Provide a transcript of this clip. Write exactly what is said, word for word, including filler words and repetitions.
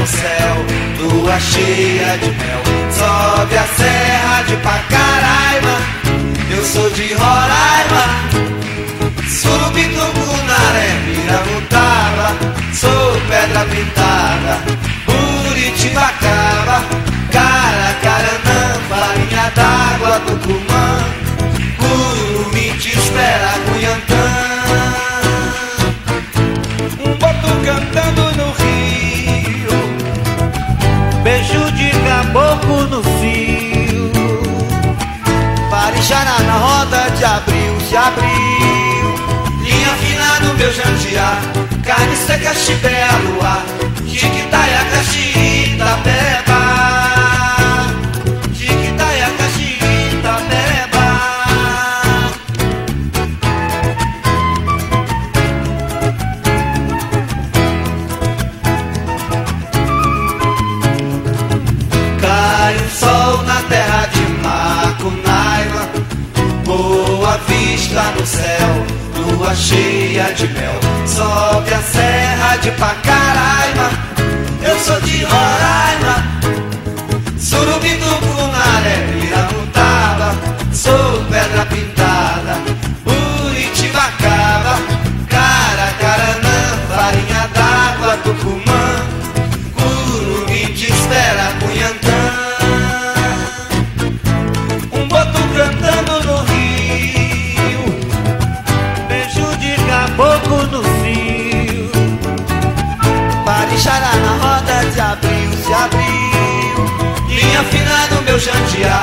no céu, lua cheia de mel. Sobe a serra de Pacaraima, eu sou de Roraima. Surubim-Tucunaré, Piramutaba, sou pedra pintada, Buritibacaba, Caracaranã, farinha d'água, Tucumã, Curumim te espera, Cunhantã. Um boto cantando no rio, beijo de caboclo no fio, Parixará na roda de abril, se abriu. Linha fina no meu jandiá, carne seca, chibé, a luar, Jiquitaia, Caxi, Itapeba, Jiquitaia, Caxi, Itapeba. Cai o sol na terra de Macunaíma, Boa Vista no céu, lua cheia de mel. Sobe a serra de Pacaraima, eu sou de Roraima. Surubim-Tucunaré, Piramutaba, sou pedra pintada, Buritibacaba, Caracaranã, farinha d'água, Tucumã, Curumim te espera, Cunhantã. um boto cantando no rio, beijo de caboclo no fio, Parixará na roda de abril, se abriu. Linha fina no meu jandiá,